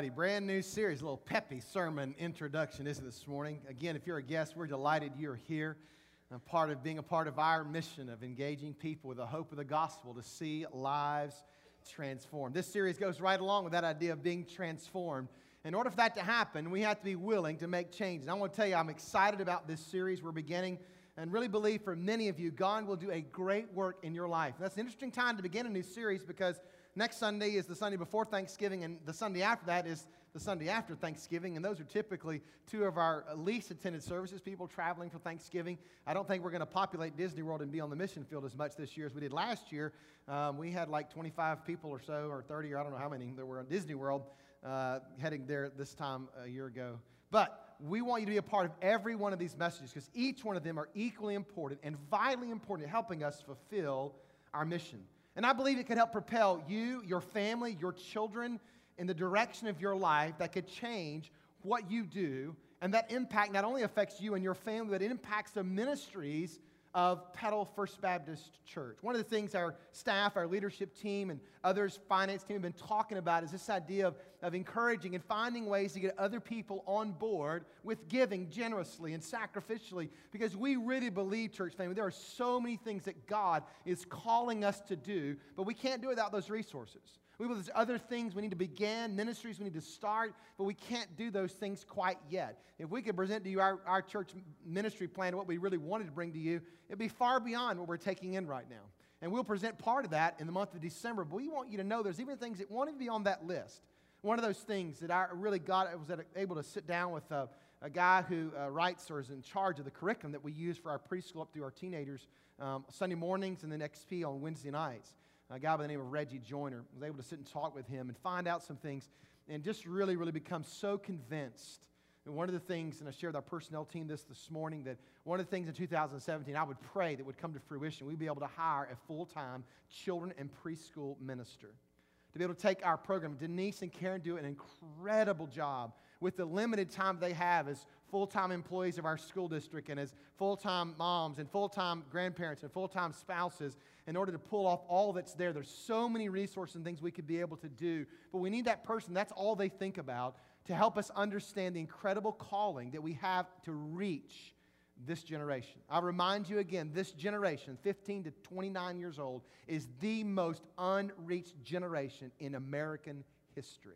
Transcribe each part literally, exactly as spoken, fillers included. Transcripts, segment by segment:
righty, brand new series, a little peppy sermon introduction, isn't it, this morning? Again, if you're a guest, we're delighted you're here. I'm part of being a part of our mission of engaging people with the hope of the gospel to see lives transformed. This series goes right along with that idea of being transformed. In order for that to happen, we have to be willing to make change. And I want to tell you, I'm excited about this series we're beginning and really believe for many of you, God will do a great work in your life. And that's an interesting time to begin a new series because next Sunday is the Sunday before Thanksgiving, and the Sunday after that is the Sunday after Thanksgiving, and those are typically two of our least attended services, people traveling for Thanksgiving. I don't think we're going to populate Disney World and be on the mission field as much this year as we did last year. Um, we had like twenty-five people or so, or thirty, or I don't know how many, that were in Disney World uh, heading there this time a year ago. But we want you to be a part of every one of these messages because each one of them are equally important and vitally important in helping us fulfill our mission. And I believe it could help propel you, your family, your children in the direction of your life that could change what you do. And that impact not only affects you and your family, but it impacts the ministries of Petal First Baptist Church. One of the things our staff, our leadership team, and others, finance team, have been talking about is this idea of, of encouraging and finding ways to get other people on board with giving generously and sacrificially, because we really believe, church family, there are so many things that God is calling us to do, but we can't do it without those resources. We believe there's other things we need to begin, ministries we need to start, but we can't do those things quite yet. If we could present to you our, our church ministry plan, what we really wanted to bring to you, it'd be far beyond what we're taking in right now. And we'll present part of that in the month of December, but we want you to know there's even things that won't even be on that list. One of those things that I really got, I was able to sit down with a, a guy who uh, writes or is in charge of the curriculum that we use for our preschool up through our teenagers um, Sunday mornings and then X P on Wednesday nights. A guy by the name of Reggie Joyner. I was able to sit and talk with him and find out some things and just really, really become so convinced. And one of the things, and I shared with our personnel team this this morning, that one of the things in two thousand seventeen I would pray that would come to fruition, we'd be able to hire a full-time children and preschool minister to be able to take our program. Denise and Karen do an incredible job with the limited time they have as full-time employees of our school district and as full-time moms and full-time grandparents and full-time spouses in order to pull off all that's there. There's so many resources and things we could be able to do, but we need that person, that's all they think about, to help us understand the incredible calling that we have to reach this generation. I remind you again, this generation, fifteen to twenty-nine years old, is the most unreached generation in American history.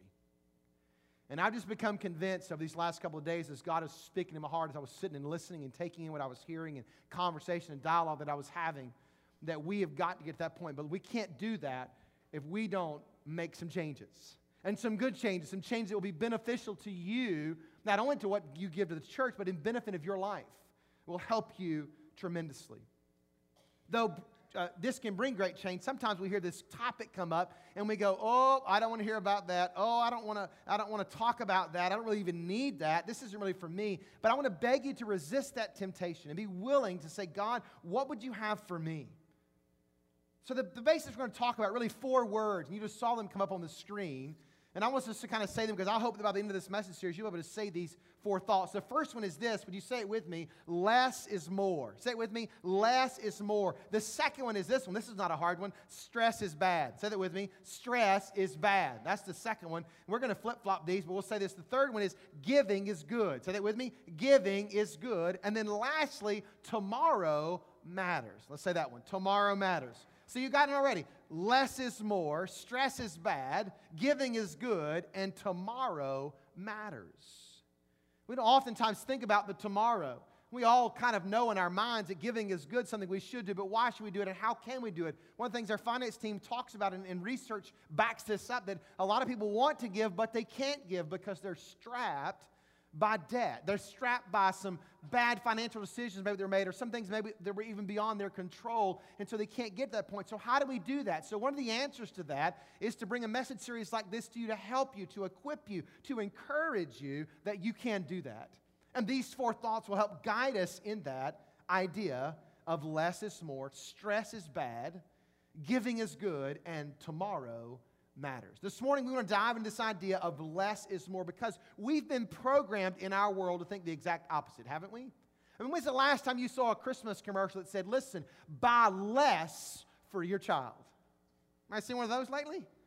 And I've just become convinced over these last couple of days as God is speaking to my heart as I was sitting and listening and taking in what I was hearing and conversation and dialogue that I was having, that we have got to get to that point. But we can't do that if we don't make some changes. And some good changes, some changes that will be beneficial to you, not only to what you give to the church, but in benefit of your life. It will help you tremendously. Though uh, this can bring great change, sometimes we hear this topic come up and we go, oh, I don't want to hear about that. Oh, I don't want to I don't want to talk about that. I don't really even need that. This isn't really for me. But I want to beg you to resist that temptation and be willing to say, God, what would you have for me? So the, the basics we're going to talk about, really four words, and you just saw them come up on the screen. And I want us to kind of say them because I hope that by the end of this message series, you'll be able to say these four thoughts. The first one is this. Would you say it with me? Less is more. Say it with me. Less is more. The second one is this one. This is not a hard one. Stress is bad. Say that with me. Stress is bad. That's the second one. We're going to flip-flop these, but we'll say this. The third one is giving is good. Say that with me. Giving is good. And then lastly, tomorrow matters. Let's say that one. Tomorrow matters. So you got it already. Less is more, stress is bad, giving is good, and tomorrow matters. We don't oftentimes think about the tomorrow. We all kind of know in our minds that giving is good, something we should do, but why should we do it and how can we do it? One of the things our finance team talks about and, and research backs this up, that a lot of people want to give, but they can't give because they're strapped by debt. They're strapped by some bad financial decisions maybe they're made, or some things maybe that were even beyond their control, and so they can't get to that point. So how do we do that? So one of the answers to that is to bring a message series like this to you to help you, to equip you, to encourage you that you can do that. And these four thoughts will help guide us in that idea of less is more, stress is bad, giving is good, and tomorrow matters. This morning we want to dive into this idea of less is more because we've been programmed in our world to think the exact opposite, haven't we? I mean, when's the last time you saw a Christmas commercial that said, listen, buy less for your child? Have I seen one of those lately?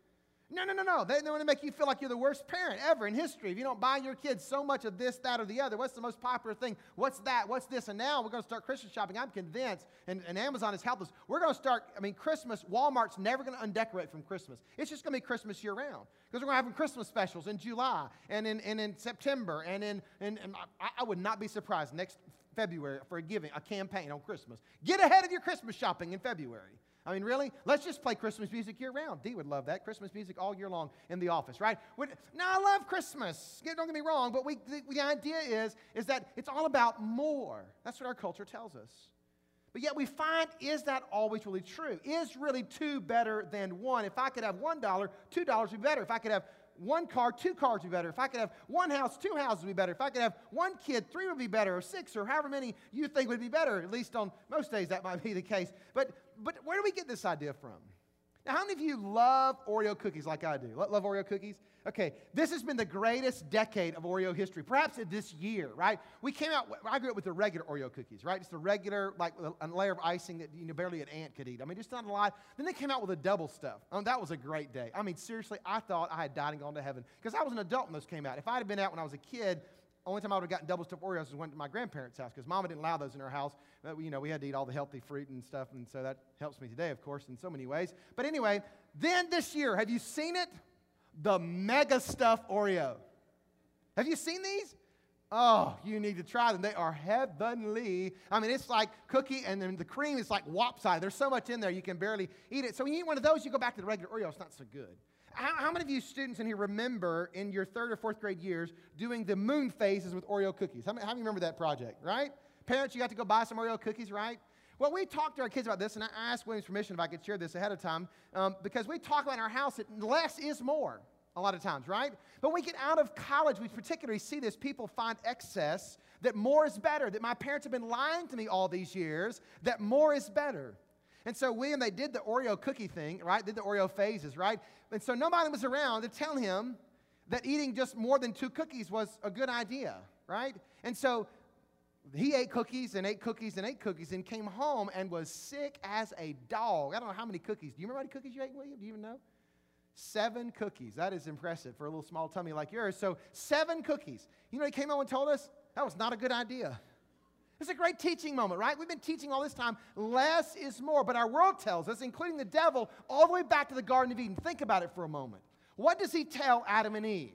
No, no, no, no. They, they want to make you feel like you're the worst parent ever in history. If you don't buy your kids so much of this, that, or the other, what's the most popular thing? What's that? What's this? And now we're going to start Christmas shopping. I'm convinced, and, and Amazon has helped us. We're going to start, I mean, Christmas, Walmart's never going to undecorate from Christmas. It's just going to be Christmas year-round. Because we're going to have Christmas specials in July and in, and in September. And, in, and, and I, I would not be surprised next February for a giving, a campaign on Christmas. Get ahead of your Christmas shopping in February. I mean, really? Let's just play Christmas music year-round. Dee would love that. Christmas music all year long in the office, right? Now, I love Christmas. Don't get me wrong, but we, the, the idea is, is that it's all about more. That's what our culture tells us. But yet we find, is that always really true? Is really two better than one? If I could have one dollar, two dollars would be better. If I could have one car, two cars would be better. If I could have one house, two houses would be better. If I could have one kid, three would be better, or six, or however many you think would be better. At least on most days that might be the case. But, but where do we get this idea from? Now, how many of you love Oreo cookies like I do? Love Oreo cookies? Okay, this has been the greatest decade of Oreo history, perhaps this year, right? We came out, I grew up with the regular Oreo cookies, right? Just the regular, like a layer of icing that you know barely an ant could eat. I mean, just not a lot. Then they came out with the double stuff. Oh, that was a great day. I mean, seriously, I thought I had died and gone to heaven because I was an adult when those came out. If I had been out when I was a kid, only time I would have gotten double stuffed Oreos was went to my grandparents' house because Mama didn't allow those in our house. But, you know, we had to eat all the healthy fruit and stuff, and so that helps me today, of course, in so many ways. But anyway, then this year, have you seen it? The Mega Stuffed Oreo. Have you seen these? Oh, you need to try them. They are heavenly. I mean, it's like cookie, and then the cream is like wop-sided. There's so much in there, you can barely eat it. So when you eat one of those, you go back to the regular Oreo. It's not so good. How, how many of you students in here remember in your third or fourth grade years doing the moon phases with Oreo cookies? How many, how many remember that project, right? Parents, you got to go buy some Oreo cookies, right? Well, we talked to our kids about this, and I asked William's permission if I could share this ahead of time, um, because we talk about in our house that less is more a lot of times, right? But when we get out of college, we particularly see this. People find excess, that more is better, that my parents have been lying to me all these years, that more is better. And so William, they did the Oreo cookie thing, right? Did the Oreo phases, right? And so nobody was around to tell him that eating just more than two cookies was a good idea, right? And so he ate cookies and ate cookies and ate cookies and came home and was sick as a dog. I don't know how many cookies. Do you remember how many cookies you ate, William? Do you even know? Seven cookies. That is impressive for a little small tummy like yours. So seven cookies. You know, he came home and told us that was not a good idea. It's a great teaching moment, right? We've been teaching all this time, less is more. But our world tells us, including the devil, all the way back to the Garden of Eden. Think about it for a moment. What does he tell Adam and Eve?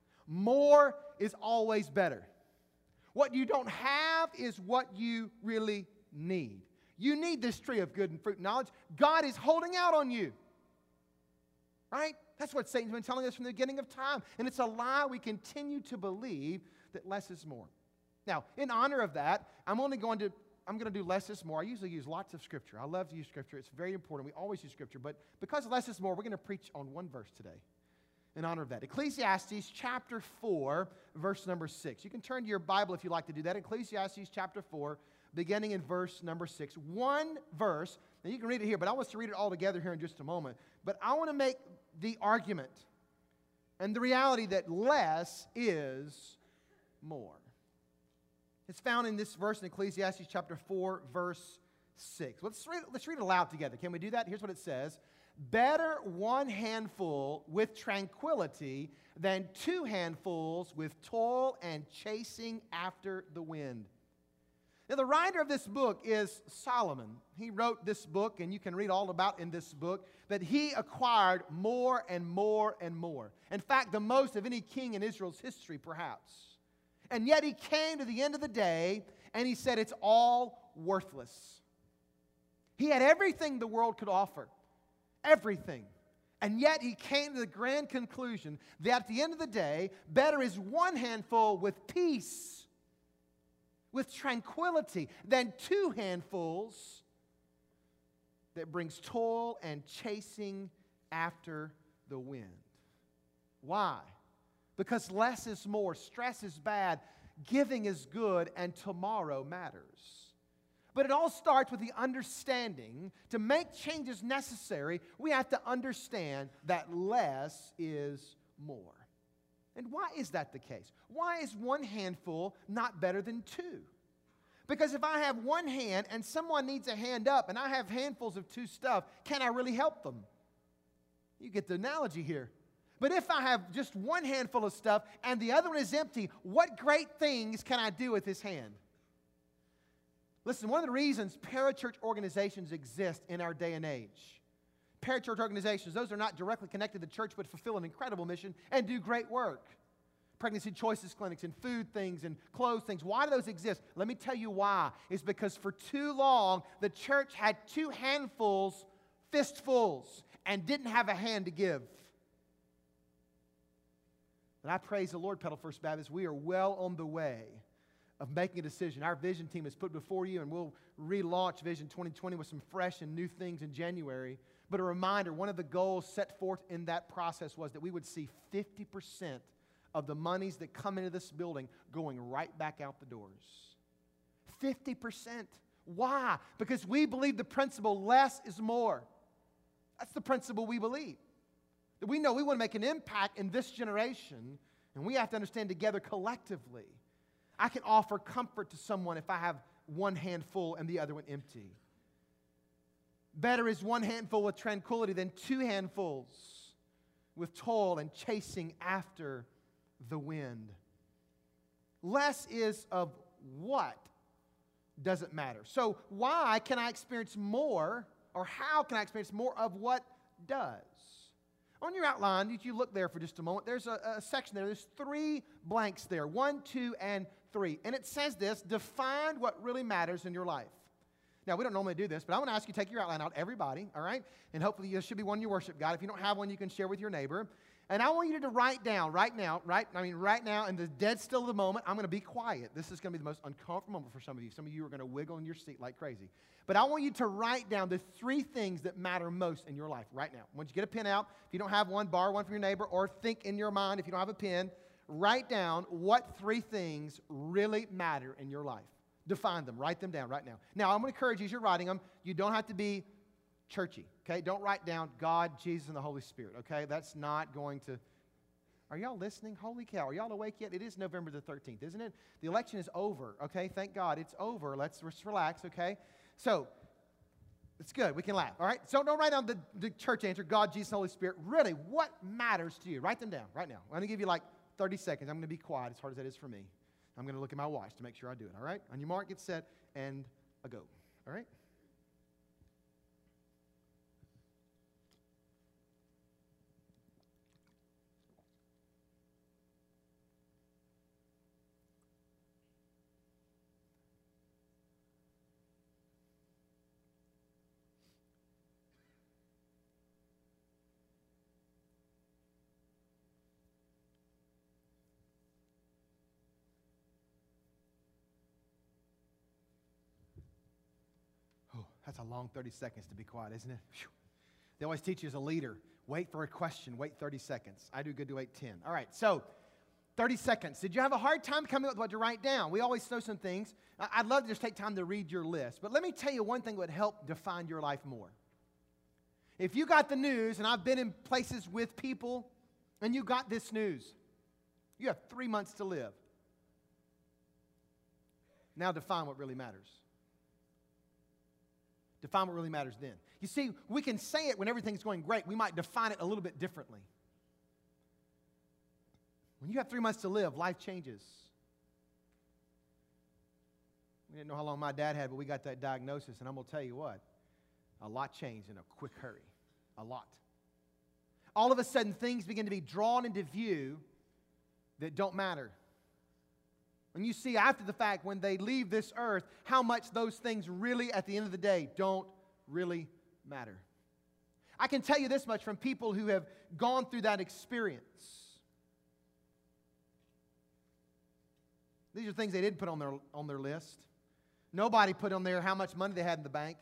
More is always better. What you don't have is what you really need. You need this tree of good and fruit and knowledge. God is holding out on you. Right? That's what Satan's been telling us from the beginning of time. And it's a lie we continue to believe that less is more. Now, in honor of that, I'm only going to, I'm going to do less is more. I usually use lots of Scripture. I love to use Scripture. It's very important. We always use Scripture. But because less is more, we're going to preach on one verse today in honor of that. Ecclesiastes chapter four, verse number six. You can turn to your Bible if you like to do that. Ecclesiastes chapter four, beginning in verse number six. One verse. Now, you can read it here, but I want us to read it all together here in just a moment. But I want to make the argument and the reality that less is more. It's found in this verse in Ecclesiastes chapter four, verse six. Let's read, let's read it aloud together. Can we do that? Here's what it says. Better one handful with tranquility than two handfuls with toil and chasing after the wind. Now, the writer of this book is Solomon. He wrote this book, and you can read all about in this book, that he acquired more and more and more. In fact, the most of any king in Israel's history, perhaps. And yet he came to the end of the day, and he said it's all worthless. He had everything the world could offer. Everything. And yet he came to the grand conclusion that at the end of the day, better is one handful with peace, with tranquility, than two handfuls that brings toil and chasing after the wind. Why? Because less is more, stress is bad, giving is good, and tomorrow matters. But it all starts with the understanding to make changes necessary, we have to understand that less is more. And why is that the case? Why is one handful not better than two? Because if I have one hand and someone needs a hand up and I have handfuls of two stuff, can I really help them? You get the analogy here. But if I have just one handful of stuff and the other one is empty, what great things can I do with this hand? Listen, one of the reasons parachurch organizations exist in our day and age, parachurch organizations, those are not directly connected to the church but fulfill an incredible mission and do great work. Pregnancy choices clinics and food things and clothes things. Why do those exist? Let me tell you why. It's because for too long, the church had two handfuls, fistfuls, and didn't have a hand to give. And I praise the Lord, Pedal First Baptist. We are well on the way of making a decision. Our vision team is put before you, and we'll relaunch Vision twenty twenty with some fresh and new things in January. But a reminder, one of the goals set forth in that process was that we would see fifty percent of the monies that come into this building going right back out the doors. fifty percent. Why? Because we believe the principle less is more. That's the principle we believe. That we know we want to make an impact in this generation, and we have to understand together collectively. I can offer comfort to someone if I have one hand full and the other one empty. Better is one handful with tranquility than two handfuls with toil and chasing after the wind. Less is of what doesn't matter. So why can I experience more, or how can I experience more of what does? On your outline, if you look there for just a moment, there's a, a section there. There's three blanks there, one, two, and three. And it says this: define what really matters in your life. Now, we don't normally do this, but I want to ask you to take your outline out, everybody, all right? And hopefully there should be one in your worship guide. If you don't have one, you can share with your neighbor. And I want you to write down right now, right, I mean right now, in the dead still of the moment, I'm going to be quiet. This is going to be the most uncomfortable moment for some of you. Some of you are going to wiggle in your seat like crazy. But I want you to write down the three things that matter most in your life right now. Once you get a pen out, if you don't have one, borrow one from your neighbor, or think in your mind if you don't have a pen. Write down what three things really matter in your life. Define them. Write them down right now. Now, I'm going to encourage you as you're writing them, you don't have to be churchy, okay? Don't write down God, Jesus, and the Holy Spirit, okay? That's not going to... Are y'all listening? Holy cow. Are y'all awake yet? It is November the thirteenth, isn't it? The election is over, okay? Thank God it's over. Let's just relax, okay? So, it's good. We can laugh, all right? So don't write down the, the church answer, God, Jesus, Holy Spirit. Really, what matters to you? Write them down right now. I'm going to give you like thirty seconds. I'm going to be quiet as hard as that is for me. I'm going to look at my watch to make sure I do it, all right? On your mark, get set, and a go, all right? That's a long thirty seconds to be quiet, isn't it? Whew. They always teach you as a leader, wait for a question, wait thirty seconds. I do good to wait ten. All right, so thirty seconds. Did you have a hard time coming up with what to write down? We always know some things. I'd love to just take time to read your list. But let me tell you one thing that would help define your life more. If you got the news, and I've been in places with people, and you got this news, you have three months to live. Now define what really matters. Define what really matters then. You see, we can say it when everything's going great. We might define it a little bit differently. When you have three months to live, life changes. We didn't know how long my dad had, but we got that diagnosis, and I'm going to tell you what, a lot changed in a quick hurry. A lot. All of a sudden, things begin to be drawn into view that don't matter. And you see after the fact, when they leave this earth, how much those things really, at the end of the day, don't really matter. I can tell you this much from people who have gone through that experience. These are things they didn't put on their, on their list. Nobody put on there how much money they had in the bank.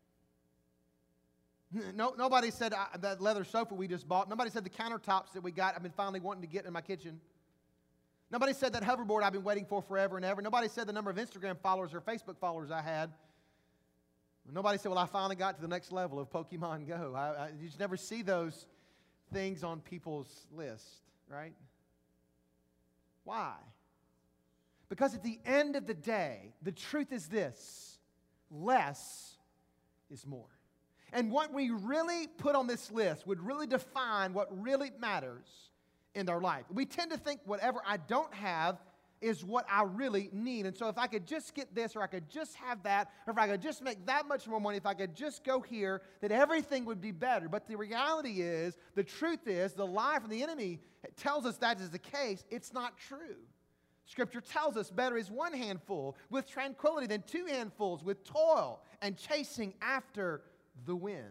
No, nobody said uh, that leather sofa we just bought. Nobody said the countertops that we got I've been finally wanting to get in my kitchen. Nobody said that hoverboard I've been waiting for forever and ever. Nobody said the number of Instagram followers or Facebook followers I had. Nobody said, well, I finally got to the next level of Pokemon Go. I, I, you just never see those things on people's list, right? Why? Because at the end of the day, the truth is this: less is more. And what we really put on this list would really define what really matters in our life. We tend to think whatever I don't have is what I really need. And so if I could just get this, or I could just have that, or if I could just make that much more money, if I could just go here, that everything would be better. But the reality is, the truth is, the lie from the enemy tells us that is the case. It's not true. Scripture tells us better is one handful with tranquility than two handfuls with toil and chasing after the wind.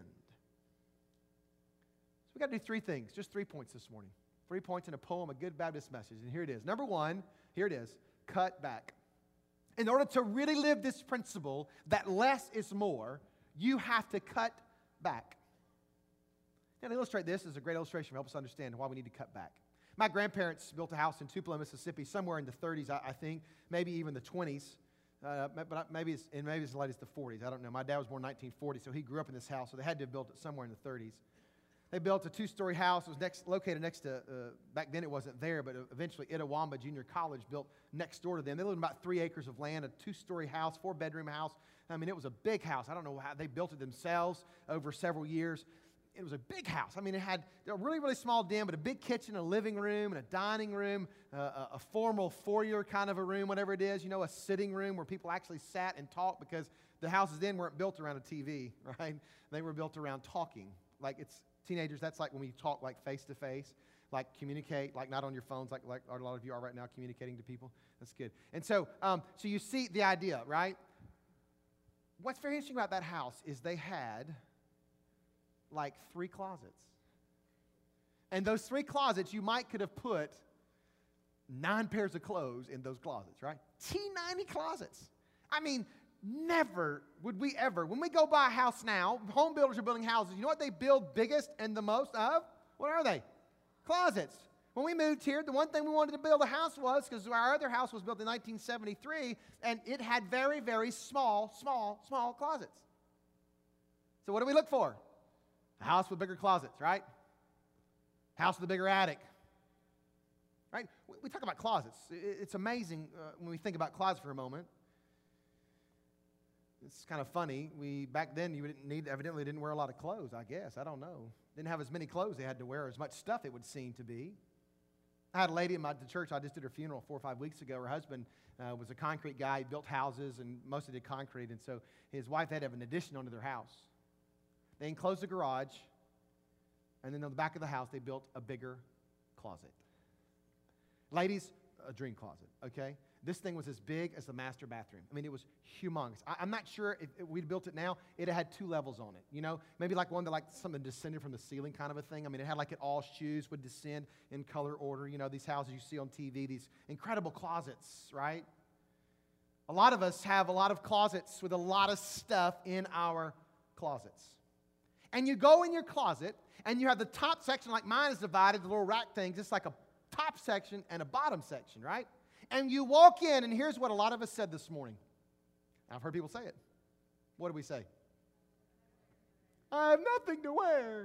So we've got to do three things, just three points this morning. Three points in a poem, a good Baptist message. And here it is. Number one, here it is, cut back. In order to really live this principle that less is more, you have to cut back. Now, to illustrate this, is a great illustration to help us understand why we need to cut back. My grandparents built a house in Tupelo, Mississippi, somewhere in the thirties, I, I think, maybe even the twenties. Uh, but maybe it's, and maybe it's as late as the forties. I don't know. My dad was born in nineteen forty, so he grew up in this house, so they had to have built it somewhere in the thirties. They built a two-story house. It was next, located next to, uh, back then it wasn't there, but eventually Itawamba Junior College built next door to them. They lived in about three acres of land, a two-story house, four-bedroom house. I mean, it was a big house. I don't know how they built it themselves over several years. It was a big house. I mean, it had a really, really small den, but a big kitchen, a living room, and a dining room, uh, a, a formal foyer kind of a room, whatever it is, you know, a sitting room where people actually sat and talked, because the houses then weren't built around a T V, right? They were built around talking. Like it's teenagers, that's like when we talk like face-to-face, like communicate, like not on your phones, like, like a lot of you are right now communicating to people. That's good. And so, um, so you see the idea, right? What's very interesting about that house is they had like three closets. And those three closets, you might could have put nine pairs of clothes in those closets, right? Teeny ninety closets. I mean, never would we ever, when we go buy a house now, home builders are building houses, you know what they build biggest and the most of? What are they? Closets. When we moved here, the one thing we wanted to build a house was, because our other house was built in nineteen seventy-three, and it had very, very small, small, small closets. So what do we look for? A house with bigger closets, right? House with a bigger attic, right? We talk about closets. It's amazing uh, when we think about closets for a moment. It's kind of funny. We back then you didn't need evidently didn't wear a lot of clothes. I guess I don't know. Didn't have as many clothes they had to wear, as much stuff it would seem to be. I had a lady in my the church. I just did her funeral four or five weeks ago. Her husband uh, was a concrete guy. He built houses and mostly did concrete, and so his wife had to have an addition onto their house. They enclosed a garage, and then on the back of the house, they built a bigger closet. Ladies, a dream closet, okay? This thing was as big as the master bathroom. I mean, it was humongous. I, I'm not sure if, if we'd built it now, it had two levels on it, you know? Maybe like one that like something descended from the ceiling kind of a thing. I mean, it had like it all shoes would descend in color order. You know, these houses you see on T V, these incredible closets, right? A lot of us have a lot of closets with a lot of stuff in our closets. And you go in your closet, and you have the top section, like mine is divided, the little rack things. It's like a top section and a bottom section, right? And you walk in, and here's what a lot of us said this morning. I've heard people say it. What do we say? I have nothing to wear.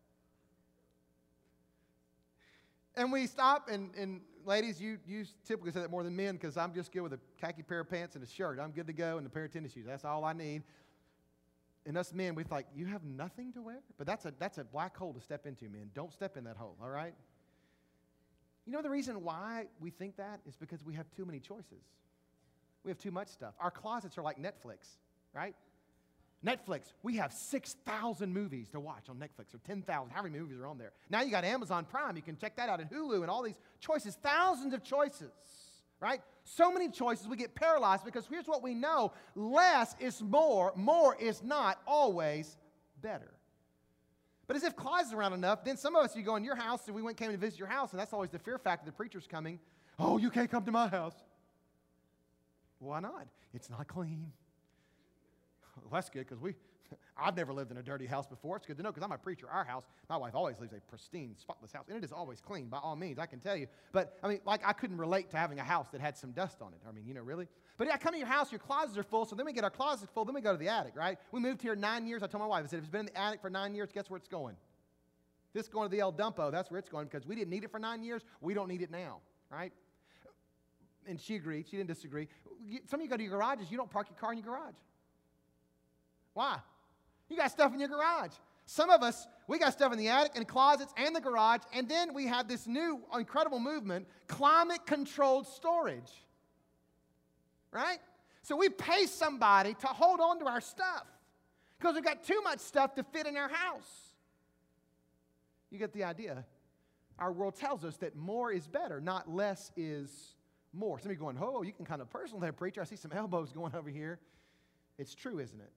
And we stop, and, and ladies, you, you typically say that more than men, because I'm just good with a khaki pair of pants and a shirt. I'm good to go, and a pair of tennis shoes. That's all I need. And us men, we think, you have nothing to wear? But that's a, that's a black hole to step into, men. Don't step in that hole, all right? You know the reason why we think that is because we have too many choices. We have too much stuff. Our closets are like Netflix, right? Netflix, we have six thousand movies to watch on Netflix, or ten thousand, how many movies are on there? Now you got Amazon Prime, you can check that out, and Hulu, and all these choices, thousands of choices, right? So many choices, we get paralyzed, because here's what we know: less is more, more is not always better. But as if closets around enough, then some of us, you go in your house, and we went came to visit your house, and that's always the fear factor, the preacher's coming. Oh, you can't come to my house. Why not? It's not clean. Well, that's good, because we, I've never lived in a dirty house before. It's good to know, because I'm a preacher. Our house, my wife always leaves a pristine, spotless house, and it is always clean, by all means, I can tell you. But, I mean, like, I couldn't relate to having a house that had some dust on it. I mean, you know, really? But I come to your house, your closets are full, so then we get our closets full, then we go to the attic, right? We moved here nine years. I told my wife, I said, if it's been in the attic for nine years, guess where it's going? This is going to the El Dumpo. That's where it's going, because we didn't need it for nine years. We don't need it now, right? And she agreed. She didn't disagree. Some of you go to your garages, you don't park your car in your garage. Why? You got stuff in your garage. Some of us, we got stuff in the attic and closets and the garage, and then we have this new incredible movement, climate-controlled storage. Right? So we pay somebody to hold on to our stuff because we've got too much stuff to fit in our house. You get the idea. Our world tells us that more is better, not less is more. Some of you are going, oh, you can kind of personal there, preacher. I see some elbows going over here. It's true, isn't it?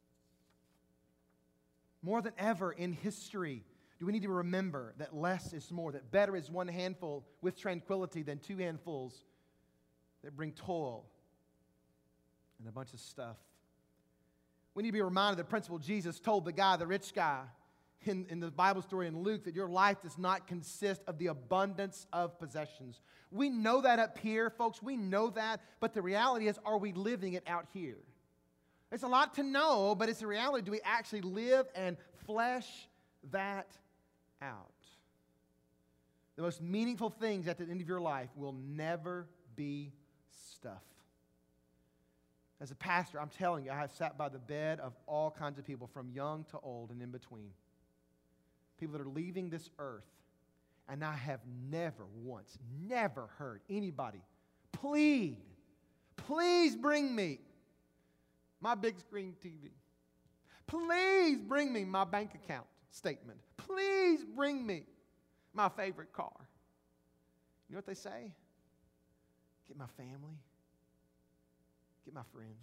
More than ever in history, do we need to remember that less is more, that better is one handful with tranquility than two handfuls that bring toil and a bunch of stuff. We need to be reminded of the principle Jesus told the guy, the rich guy, in, in the Bible story in Luke, that your life does not consist of the abundance of possessions. We know that up here, folks. We know that. But the reality is, are we living it out here? It's a lot to know, but it's a reality. Do we actually live and flesh that out? The most meaningful things at the end of your life will never be stuff. As a pastor, I'm telling you, I have sat by the bed of all kinds of people, from young to old and in between. People that are leaving this earth, and I have never once, never heard anybody plead, please bring me my big screen T V. Please bring me my bank account statement. Please bring me my favorite car. You know what they say? Get my family. Get my friends.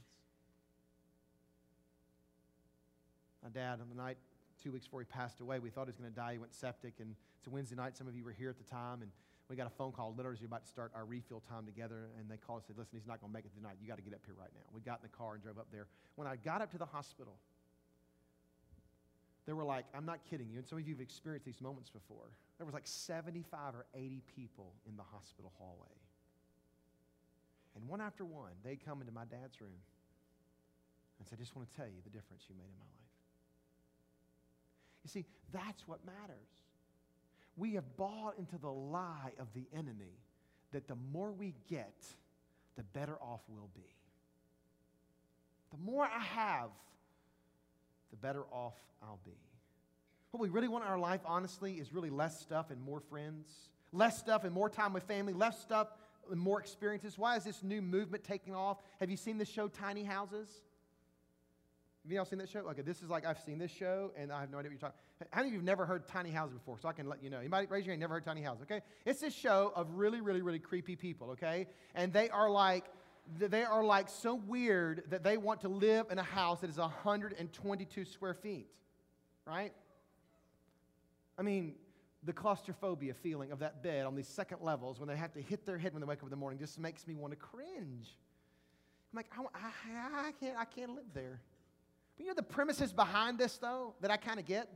My dad, on the night two weeks before he passed away, we thought he was going to die. He went septic, and it's a Wednesday night. Some of you were here at the time, and we got a phone call literally as we were about to start our refill time together, and they called and said, listen, he's not going to make it tonight. You got to get up here right now. We got in the car and drove up there. When I got up to the hospital, there were like, I'm not kidding you, and some of you have experienced these moments before. There was like seventy-five or eighty people in the hospital hallway. And one after one, they come into my dad's room and say, I just want to tell you the difference you made in my life. You see, that's what matters. We have bought into the lie of the enemy that the more we get, the better off we'll be. The more I have, the better off I'll be. What we really want in our life, honestly, is really less stuff and more friends. Less stuff and more time with family. Less stuff and more experiences. Why is this new movement taking off? Have you seen the show Tiny Houses? Have you all seen that show? Okay, this is like, I've seen this show, and I have no idea what you're talking about. How many of you have never heard Tiny Houses before? So I can let you know. Anybody raise your hand, never heard Tiny Houses, okay? It's this show of really, really, really creepy people, okay? And they are like, they are like so weird that they want to live in a house that is one hundred twenty-two square feet, right? I mean, the claustrophobia feeling of that bed on these second levels when they have to hit their head when they wake up in the morning just makes me want to cringe. I'm like, I, I, I, can't, I can't live there. But you know the premises behind this, though, that I kind of get?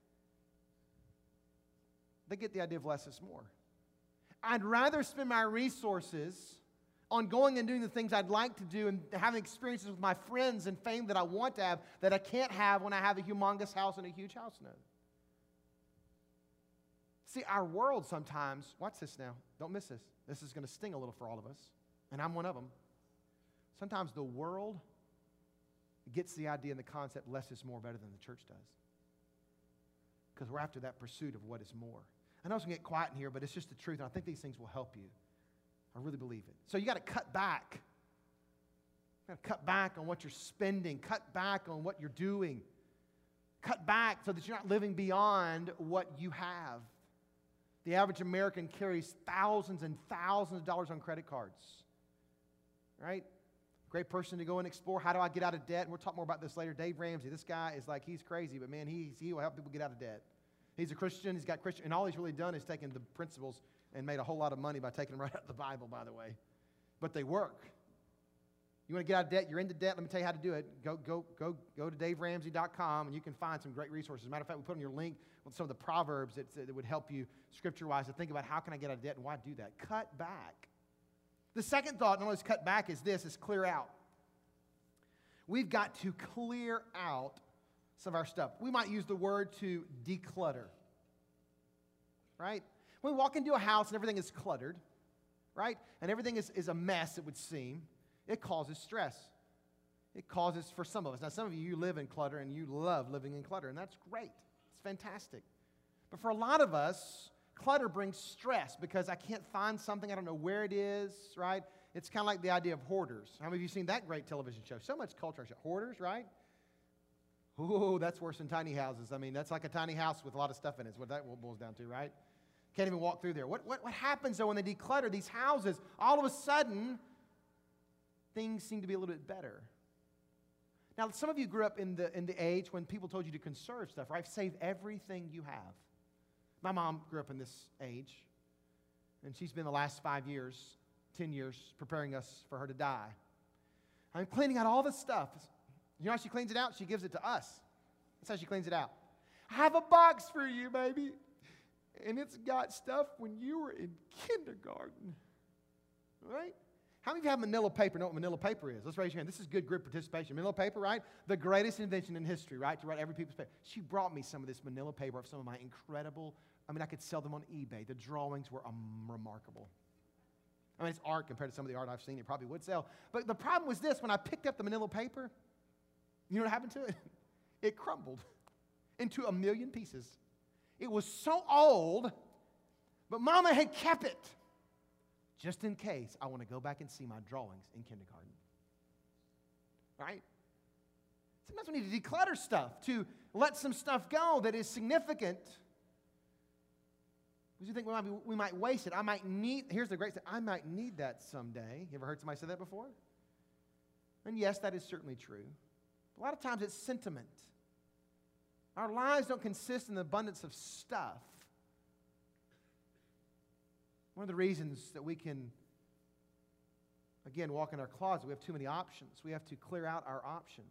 They get the idea of less is more. I'd rather spend my resources on going and doing the things I'd like to do and having experiences with my friends and fame that I want to have that I can't have when I have a humongous house and a huge house note. See, our world sometimes, watch this now, don't miss this. This is going to sting a little for all of us, and I'm one of them. Sometimes the world gets the idea and the concept less is more better than the church does. Because we're after that pursuit of what is more. I know it's going to get quiet in here, but it's just the truth, and I think these things will help you. I really believe it. So you got to cut back. You got to cut back on what you're spending. Cut back on what you're doing. Cut back so that you're not living beyond what you have. The average American carries thousands and thousands of dollars on credit cards. Right? Great person to go and explore. How do I get out of debt? And we'll talk more about this later. Dave Ramsey, this guy is like, he's crazy, but man, he's, he will help people get out of debt. He's a Christian. He's got Christian. And all he's really done is taken the principles and made a whole lot of money by taking them right out of the Bible, by the way. But they work. You want to get out of debt? You're into debt. Let me tell you how to do it. Go, go, go, go to dave ramsey dot com, and you can find some great resources. As a matter of fact, we put on your link with some of the Proverbs that, that would help you scripture-wise to think about how can I get out of debt and why do that. Cut back. The second thought, not only is cut back, is this, is clear out. We've got to clear out some of our stuff. We might use the word to declutter. Right? When we walk into a house and everything is cluttered, right? And everything is, is a mess, it would seem. It causes stress. it causes for some of us. Now, some of you, you live in clutter and you love living in clutter, and that's great. It's fantastic. But for a lot of us, clutter brings stress because I can't find something. I don't know where it is, right? It's kind of like the idea of hoarders. How many of you seen that great television show? So much culture. Hoarders, right? Oh, that's worse than tiny houses. I mean, that's like a tiny house with a lot of stuff in it. Is what that boils down to, right? Can't even walk through there. What, what, what happens, though, when they declutter these houses? All of a sudden, things seem to be a little bit better. Now, some of you grew up in the, in the age when people told you to conserve stuff, right? Save everything you have. My mom grew up in this age, and she's been the last five years, ten years, preparing us for her to die. I'm cleaning out all this stuff. You know how she cleans it out? She gives it to us. That's how she cleans it out. I have a box for you, baby. And it's got stuff when you were in kindergarten. Right? How many of you have manila paper? Know what manila paper is? Let's raise your hand. This is good group participation. Manila paper, right? The greatest invention in history, right? To write every people's paper. She brought me some of this manila paper of some of my incredible, I mean, I could sell them on eBay. The drawings were um, remarkable. I mean, it's art compared to some of the art I've seen. It probably would sell. But the problem was this. When I picked up the manila paper, you know what happened to it? It crumbled into a million pieces. It was so old, but Mama had kept it just in case I want to go back and see my drawings in kindergarten. Right? Sometimes we need to declutter stuff, to let some stuff go that is significant. Because you think we might, be, we might waste it. I might need, here's the great thing, I might need that someday. You ever heard somebody say that before? And yes, that is certainly true. A lot of times it's sentiment. Our lives don't consist in the abundance of stuff. One of the reasons that we can, again, walk in our closet, we have too many options. We have to clear out our options.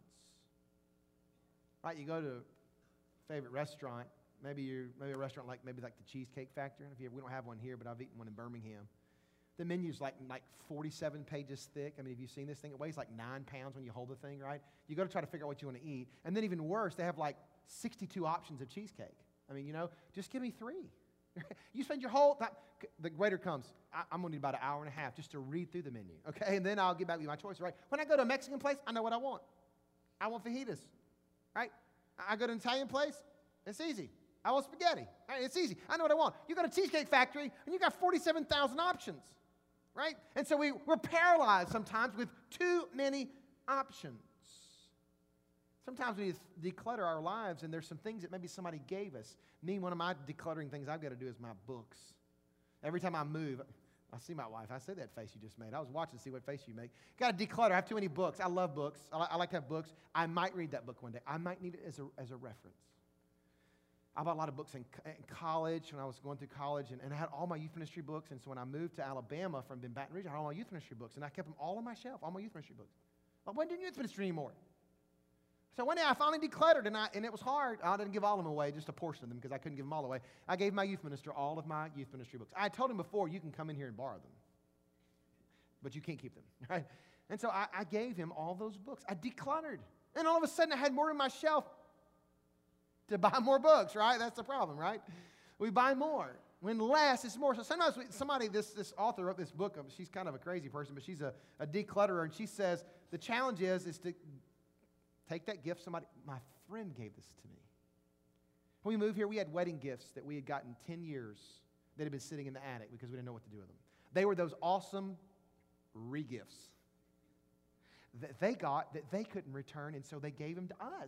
Right? You go to a favorite restaurant, maybe you maybe a restaurant like maybe like the Cheesecake Factory. If you, we don't have one here, but I've eaten one in Birmingham. The menu's like, like forty-seven pages thick. I mean, have you seen this thing? It weighs like nine pounds when you hold the thing, right? You go to try to figure out what you want to eat. And then even worse, they have like sixty-two options of cheesecake. I mean, you know, just give me three. You spend your whole time. The waiter comes. I, I'm going to need about an hour and a half just to read through the menu, okay? And then I'll get back with my choice, right? When I go to a Mexican place, I know what I want. I want fajitas, right? I go to an Italian place, it's easy. I want spaghetti. Right? It's easy. I know what I want. You go to Cheesecake Factory, and you got forty-seven thousand options. Right? And so we, we're paralyzed sometimes with too many options. Sometimes we declutter our lives, and there's some things that maybe somebody gave us. Me, one of my decluttering things I've got to do is my books. Every time I move, I see my wife. I said that face you just made. I was watching to see what face you make. Got to declutter. I have too many books. I love books. I, li- I like to have books. I might read that book one day. I might need it as a, as a reference. I bought a lot of books in, in college when I was going through college, and, and I had all my youth ministry books. And so when I moved to Alabama from Baton Rouge, I had all my youth ministry books, and I kept them all on my shelf, all my youth ministry books. I wasn't doing youth ministry anymore. So one day I finally decluttered, and, I, and it was hard. I didn't give all of them away, just a portion of them, because I couldn't give them all away. I gave my youth minister all of my youth ministry books. I told him before, you can come in here and borrow them, but you can't keep them, right? And so I, I gave him all those books. I decluttered, and all of a sudden I had more on my shelf to buy more books, right? That's the problem, right? We buy more. When less is more. So sometimes we, somebody, this, this author wrote this book. She's kind of a crazy person, but she's a, a declutterer, and she says the challenge is, is to take that gift somebody, my friend gave this to me. When we moved here, we had wedding gifts that we had gotten ten years that had been sitting in the attic because we didn't know what to do with them. They were those awesome re-gifts that they got that they couldn't return, and so they gave them to us.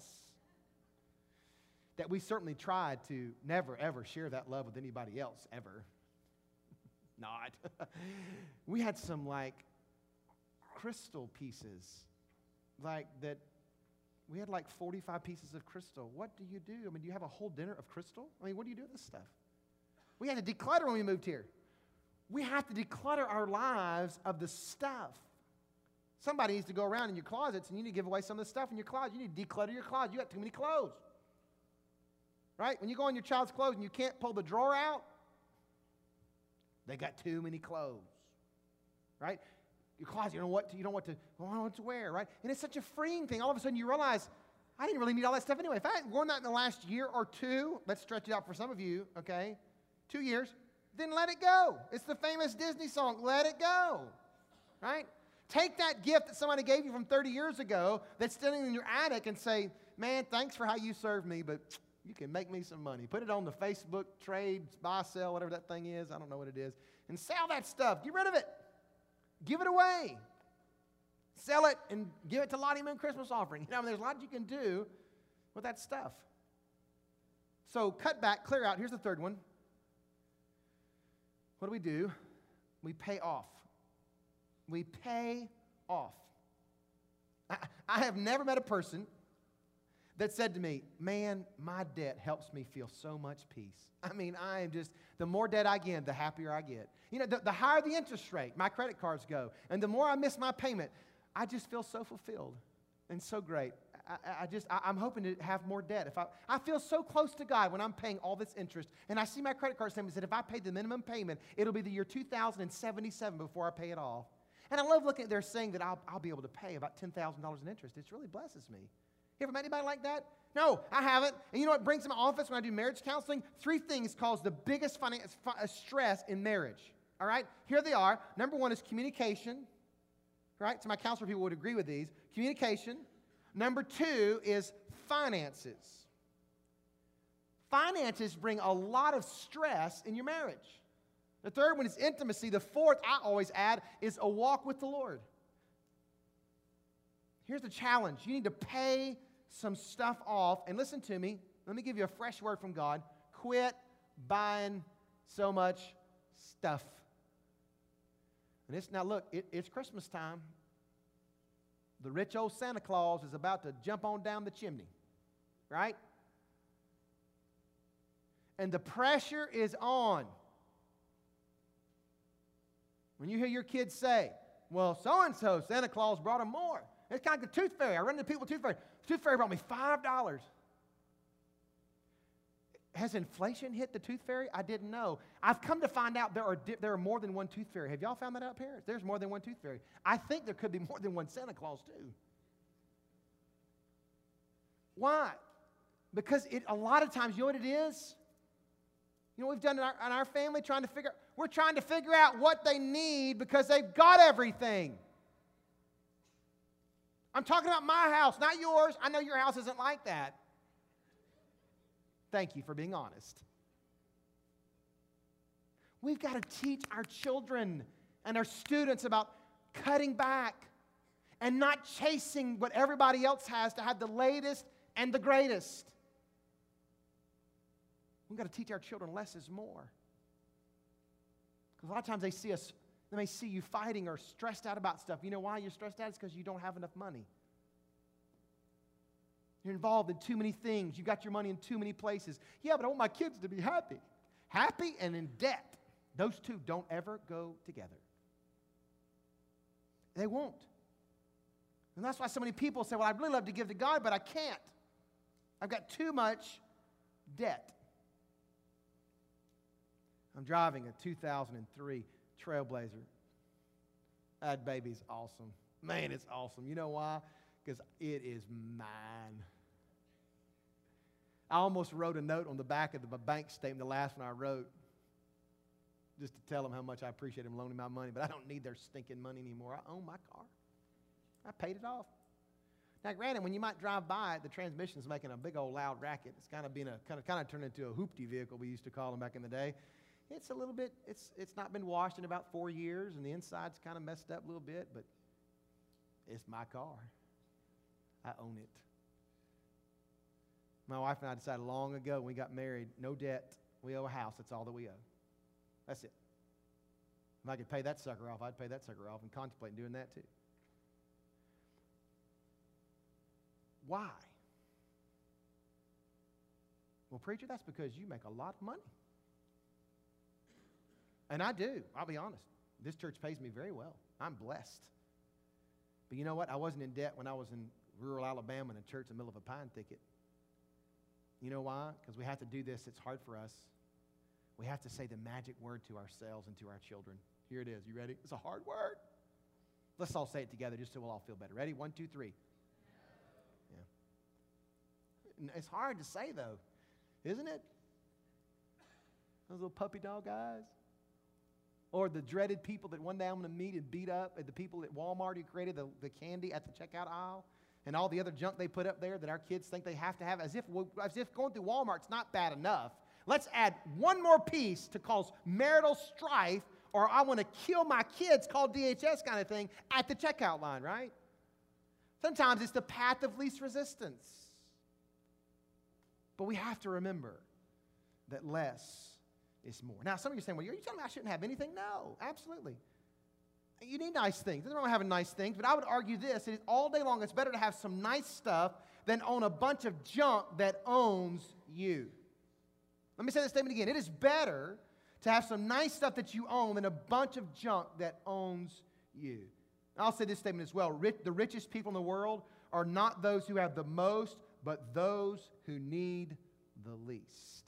That we certainly tried to never, ever share that love with anybody else, ever. Not. We had some, like, crystal pieces, like that. We had like forty-five pieces of crystal. What do you do? I mean, do you have a whole dinner of crystal? I mean, what do you do with this stuff? We had to declutter when we moved here. We have to declutter our lives of the stuff. Somebody needs to go around in your closets, and you need to give away some of the stuff in your closet. You need to declutter your closet. You got too many clothes. Right? When you go in your child's clothes and you can't pull the drawer out, they got too many clothes. Right? Your closet, you don't know what to, you don't know what to, I don't know what to wear, right? And it's such a freeing thing. All of a sudden you realize, I didn't really need all that stuff anyway. If I hadn't worn that in the last year or two, let's stretch it out for some of you, okay? Two years, then let it go. It's the famous Disney song, Let It Go. Right? Take that gift that somebody gave you from thirty years ago that's standing in your attic and say, man, thanks for how you served me, but you can make me some money. Put it on the Facebook trade, buy, sell, whatever that thing is. I don't know what it is. And sell that stuff. Get rid of it. Give it away. Sell it and give it to Lottie Moon Christmas offering. You know, I mean, there's a lot you can do with that stuff. So cut back, clear out. Here's the third one. What do we do? We pay off. We pay off. I, I have never met a person that said to me, man, my debt helps me feel so much peace. I mean, I am just, the more debt I get, the happier I get. You know, the, the higher the interest rate, my credit cards go, and the more I miss my payment, I just feel so fulfilled and so great. I, I just, I, I'm hoping to have more debt. If I, I feel so close to God when I'm paying all this interest, and I see my credit card statement that if I pay the minimum payment, it'll be the year two thousand seventy-seven before I pay it off. And I love looking at there saying that I'll, I'll be able to pay about ten thousand dollars in interest. It really blesses me. You ever met anybody like that? No, I haven't. And you know what brings to my office when I do marriage counseling? Three things cause the biggest finance, stress in marriage. All right? Here they are. Number one is communication. Right? So my counselor people would agree with these. Communication. Number two is finances. Finances bring a lot of stress in your marriage. The third one is intimacy. The fourth, I always add, is a walk with the Lord. Here's the challenge. You need to pay some stuff off. And listen to me. Let me give you a fresh word from God. Quit buying so much stuff. And it's, now look, it, it's Christmas time. The rich old Santa Claus is about to jump on down the chimney. Right? And the pressure is on. When you hear your kids say, well, so-and-so, Santa Claus brought them more. It's kind of like the tooth fairy. I run into people with tooth fairy. The tooth fairy brought me five dollars. Has inflation hit the tooth fairy? I didn't know. I've come to find out there are, there are more than one tooth fairy. Have y'all found that out, parents? There's more than one tooth fairy. I think there could be more than one Santa Claus, too. Why? Because it, a lot of times, you know what it is? You know what we've done in our, in our family? Trying to figure, we're trying to figure out what they need because they've got everything. I'm talking about my house, not yours. I know your house isn't like that. Thank you for being honest. We've got to teach our children and our students about cutting back and not chasing what everybody else has to have the latest and the greatest. We've got to teach our children less is more. Because a lot of times they see us, they may see you fighting or stressed out about stuff. You know why you're stressed out? It's because you don't have enough money. You're involved in too many things. You got your money in too many places. Yeah, but I want my kids to be happy. Happy and in debt. Those two don't ever go together. They won't. And that's why so many people say, well, I'd really love to give to God, but I can't. I've got too much debt. I'm driving a two thousand three Trailblazer. That baby's awesome. Man, it's awesome. You know why? Because it is mine. I almost wrote a note on the back of the bank statement, the last one I wrote, just to tell them how much I appreciate them loaning my money, but I don't need their stinking money anymore. I own my car. I paid it off. Now, granted, when you might drive by it, the transmission's making a big old loud racket. It's kind of being a kind of kind of turned into a hoopty vehicle we used to call them back in the day. It's a little bit, it's it's not been washed in about four years, and the inside's kind of messed up a little bit, but it's my car. I own it. My wife and I decided long ago when we got married, no debt. We owe a house. That's all that we owe. That's it. If I could pay that sucker off, I'd pay that sucker off and contemplate doing that too. Why? Well, preacher, that's because you make a lot of money. And I do. I'll be honest. This church pays me very well. I'm blessed. But you know what? I wasn't in debt when I was in rural Alabama in a church in the middle of a pine thicket. You know why? Because we have to do this. It's hard for us. We have to say the magic word to ourselves and to our children. Here it is. You ready? It's a hard word. Let's all say it together just so we'll all feel better. Ready? One, two, three. Yeah. It's hard to say, though, isn't it? Those little puppy dog eyes. Or the dreaded people that one day I'm going to meet and beat up, the people at Walmart who created the, the candy at the checkout aisle, and all the other junk they put up there that our kids think they have to have, as if, as if going through Walmart's not bad enough. Let's add one more piece to cause marital strife, or I want to kill my kids, called D H S kind of thing, at the checkout line, right? Sometimes it's the path of least resistance. But we have to remember that less is more. Now, some of you are saying, well, are you telling me I shouldn't have anything? No, absolutely. You need nice things. There's nothing wrong with having nice things, but I would argue this. It is all day long, it's better to have some nice stuff than own a bunch of junk that owns you. Let me say this statement again. It is better to have some nice stuff that you own than a bunch of junk that owns you. I'll say this statement as well. Rich, the richest people in the world are not those who have the most, but those who need the least.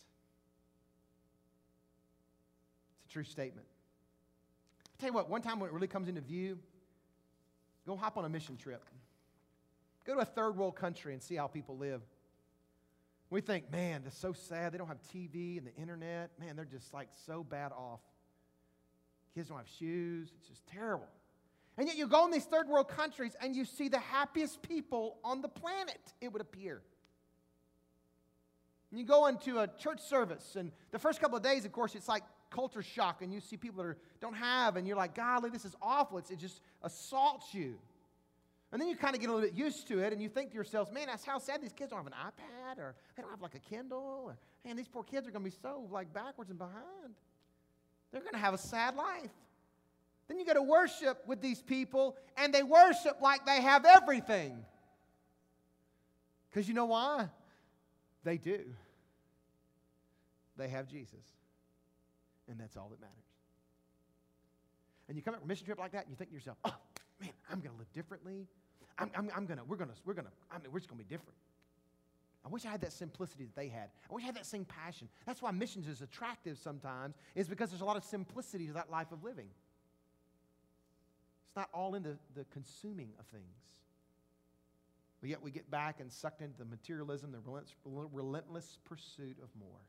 It's a true statement. I'll tell you what, one time when it really comes into view, go hop on a mission trip. Go to a third world country and see how people live. We think, man, they're so sad. They don't have T V and the internet. Man, they're just like so bad off. Kids don't have shoes. It's just terrible. And yet you go in these third world countries and you see the happiest people on the planet, it would appear. And you go into a church service, and the first couple of days, of course, it's like culture shock, and you see people that are, don't have, and you're like, golly, this is awful. It's, it just assaults you. And then you kind of get a little bit used to it, and you think to yourselves, man, that's how sad these kids don't have an iPad, or they don't have like a Kindle, or, man, these poor kids are going to be so like backwards and behind. They're going to have a sad life. Then you go to worship with these people, and they worship like they have everything. Because you know why? They do. They have Jesus. And that's all that matters. And you come up from a mission trip like that, and you think to yourself, oh, man, I'm going to live differently. I'm, I'm, I'm going to, we're going to, we're going to, I mean, we're just going to be different. I wish I had that simplicity that they had. I wish I had that same passion. That's why missions is attractive sometimes, is because there's a lot of simplicity to that life of living. It's not all in the, the consuming of things. But yet we get back and sucked into the materialism, the relentless, relentless pursuit of more.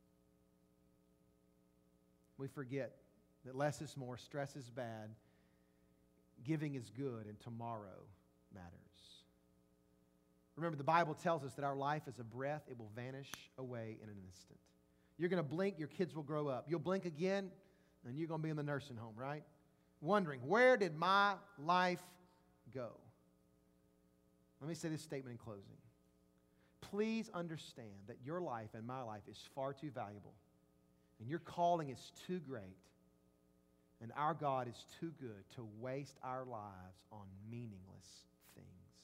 We forget that less is more, stress is bad, giving is good, and tomorrow matters. Remember, the Bible tells us that our life is a breath. It will vanish away in an instant. You're going to blink, your kids will grow up. You'll blink again, and you're going to be in the nursing home, right? Wondering, where did my life go? Let me say this statement in closing. Please understand that your life and my life is far too valuable, and your calling is too great, and our God is too good to waste our lives on meaningless things.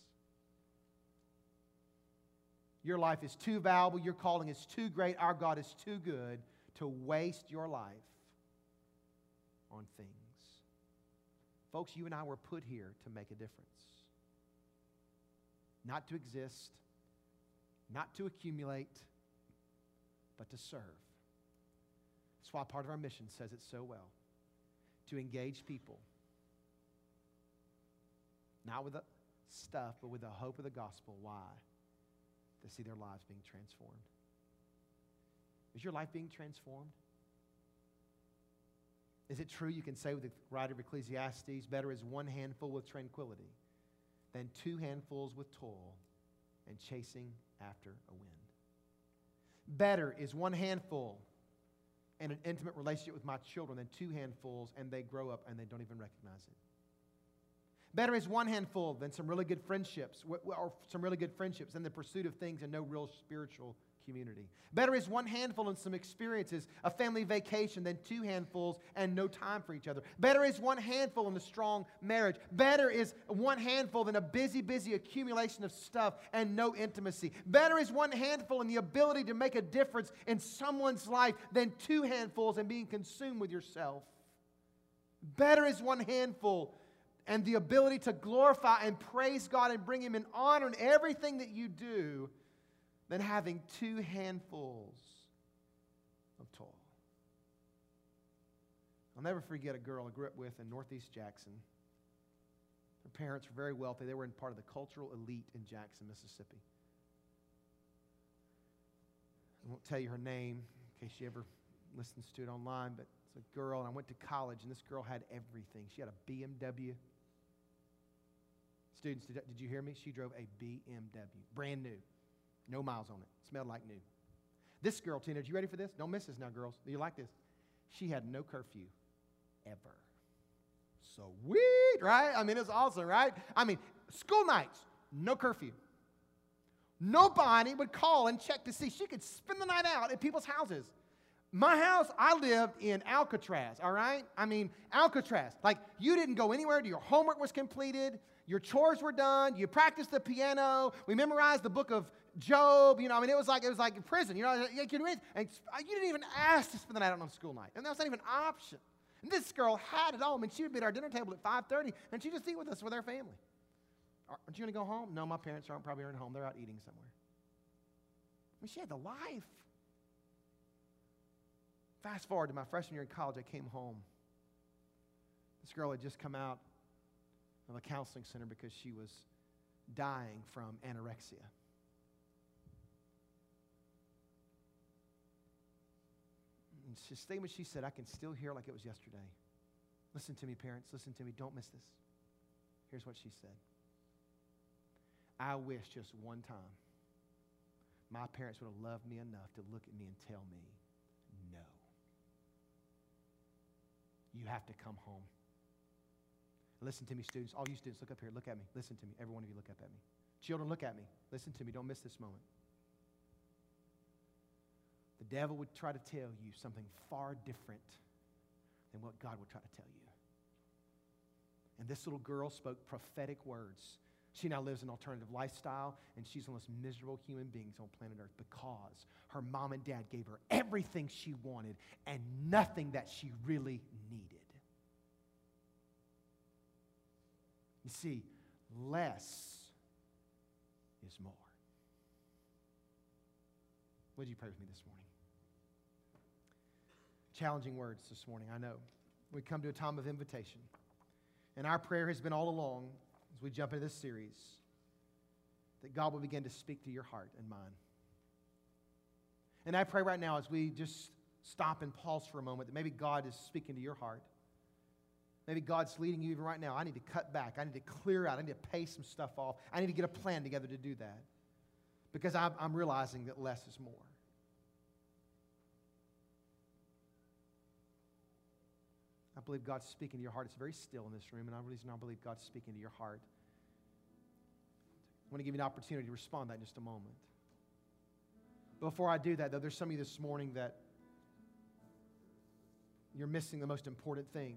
Your life is too valuable, your calling is too great, our God is too good to waste your life on things. Folks, you and I were put here to make a difference. Not to exist, not to accumulate, but to serve. That's why part of our mission says it so well. To engage people. Not with the stuff, but with the hope of the gospel. Why? To see their lives being transformed. Is your life being transformed? Is it true you can say with the writer of Ecclesiastes, better is one handful with tranquility than two handfuls with toil and chasing after a wind? Better is one handful and an intimate relationship with my children than two handfuls and they grow up and they don't even recognize it. Better is one handful than some really good friendships, or some really good friendships than the pursuit of things and no real spiritual community. Better is one handful and some experiences, a family vacation, than two handfuls and no time for each other. Better is one handful and a strong marriage. Better is one handful than a busy, busy accumulation of stuff and no intimacy. Better is one handful and the ability to make a difference in someone's life than two handfuls and being consumed with yourself. Better is one handful and the ability to glorify and praise God and bring Him in honor in everything that you do than having two handfuls of toil. I'll never forget a girl I grew up with in Northeast Jackson. Her parents were very wealthy. They were in part of the cultural elite in Jackson, Mississippi. I won't tell you her name in case she ever listens to it online, but it's a girl, and I went to college, and this girl had everything. She had a B M W. Students, did, did you hear me? She drove a B M W, brand new, no miles on it, smelled like new. This girl, teenager, you ready for this? Don't miss this now, girls. You like this? She had no curfew, ever. Sweet, right? I mean, it's awesome, right? I mean, school nights, no curfew. Nobody would call and check to see. She could spend the night out at people's houses. My house, I lived in Alcatraz, all right? I mean, Alcatraz. Like, you didn't go anywhere. Your homework was completed. Your chores were done. You practiced the piano. We memorized the book of Job. You know, I mean, it was like it was like prison. You know, and you didn't even ask to spend the night out on school night. And that was not even an option. And this girl had it all. I mean, she would be at our dinner table at five thirty, and she'd just eat with us with her family. Aren't you going to go home? No, my parents aren't probably aren't home. They're out eating somewhere. I mean, she had the life. Fast forward to my freshman year in college, I came home. This girl had just come out of a counseling center because she was dying from anorexia. And the statement she said, I can still hear like it was yesterday. Listen to me, parents. Listen to me. Don't miss this. Here's what she said. I wish just one time my parents would have loved me enough to look at me and tell me, no. You have to come home. Listen to me, students. All you students, look up here. Look at me. Listen to me. Every one of you, look up at me. Children, look at me. Listen to me. Don't miss this moment. The devil would try to tell you something far different than what God would try to tell you. And this little girl spoke prophetic words. She now lives an alternative lifestyle, and she's one of the most miserable human beings on planet Earth because her mom and dad gave her everything she wanted and nothing that she really needed. You see, less is more. Would you pray with me this morning? Challenging words this morning, I know. We come to a time of invitation. And our prayer has been all along, as we jump into this series, that God will begin to speak to your heart and mind. And I pray right now as we just stop and pause for a moment that maybe God is speaking to your heart. Maybe God's leading you even right now. I need to cut back. I need to clear out. I need to pay some stuff off. I need to get a plan together to do that. Because I'm, I'm realizing that less is more. I believe God's speaking to your heart. It's very still in this room, and I really I believe God's speaking to your heart. I want to give you an opportunity to respond to that in just a moment. Before I do that, though, there's some of you this morning that you're missing the most important thing.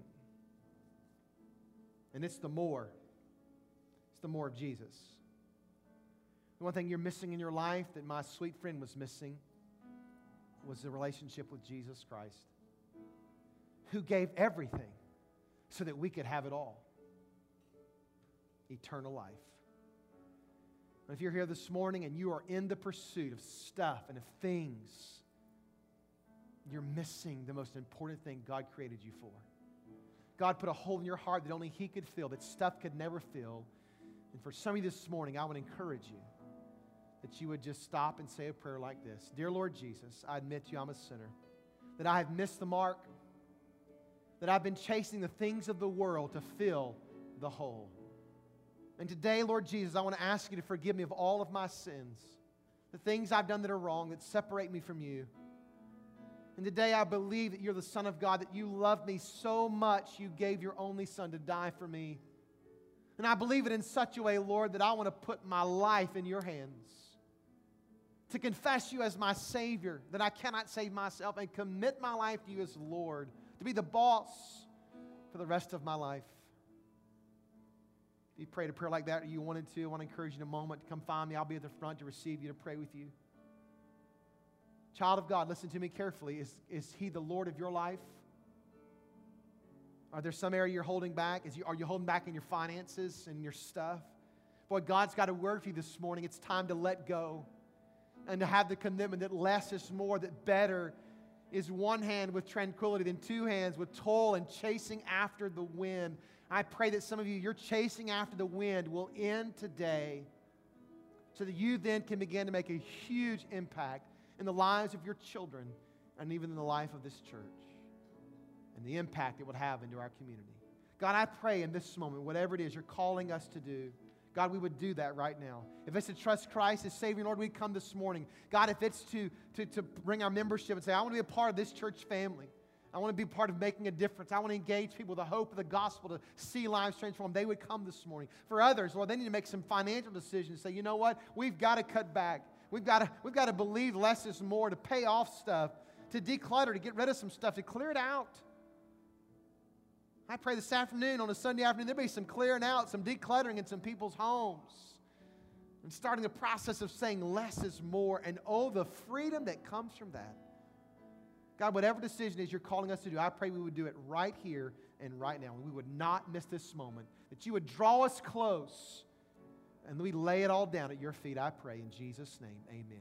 And it's the more. It's the more of Jesus. The one thing you're missing in your life that my sweet friend was missing was the relationship with Jesus Christ, who gave everything so that we could have it all. Eternal life. And if you're here this morning and you are in the pursuit of stuff and of things, you're missing the most important thing God created you for. God put a hole in your heart that only He could fill, that stuff could never fill. And for some of you this morning, I would encourage you that you would just stop and say a prayer like this. Dear Lord Jesus, I admit to you I'm a sinner, that I have missed the mark, that I've been chasing the things of the world to fill the hole. And today, Lord Jesus, I want to ask you to forgive me of all of my sins, the things I've done that are wrong, that separate me from you. And today I believe that you're the Son of God, that you love me so much you gave your only Son to die for me. And I believe it in such a way, Lord, that I want to put my life in your hands, to confess you as my Savior, that I cannot save myself, and commit my life to you as Lord, to be the boss for the rest of my life. If you prayed a prayer like that or you wanted to, I want to encourage you in a moment to come find me. I'll be at the front to receive you, to pray with you. Child of God, listen to me carefully. Is, is He the Lord of your life? Are there some area you're holding back? Is you, are you holding back in your finances and your stuff? Boy, God's got a word for you this morning. It's time to let go and to have the commitment that less is more, that better is one hand with tranquility than two hands with toil and chasing after the wind. I pray that some of you, you're chasing after the wind, will end today so that you then can begin to make a huge impact in the lives of your children and even in the life of this church and the impact it would have into our community. God, I pray in this moment, whatever it is you're calling us to do, God, we would do that right now. If it's to trust Christ as Savior, Lord, we'd come this morning. God, if it's to, to, to bring our membership and say, I want to be a part of this church family. I want to be a part of making a difference. I want to engage people with the hope of the gospel to see lives transformed. They would come this morning. For others, Lord, they need to make some financial decisions. Say, you know what? We've got to cut back. We've got to, we've got to believe less is more, to pay off stuff, to declutter, to get rid of some stuff, to clear it out. I pray this afternoon, on a Sunday afternoon, there'll be some clearing out, some decluttering in some people's homes. And starting the process of saying less is more. And oh, the freedom that comes from that. God, whatever decision is you're calling us to do, I pray we would do it right here and right now. We would not miss this moment. That you would draw us close. And we lay it all down at your feet, I pray. In Jesus' name, amen.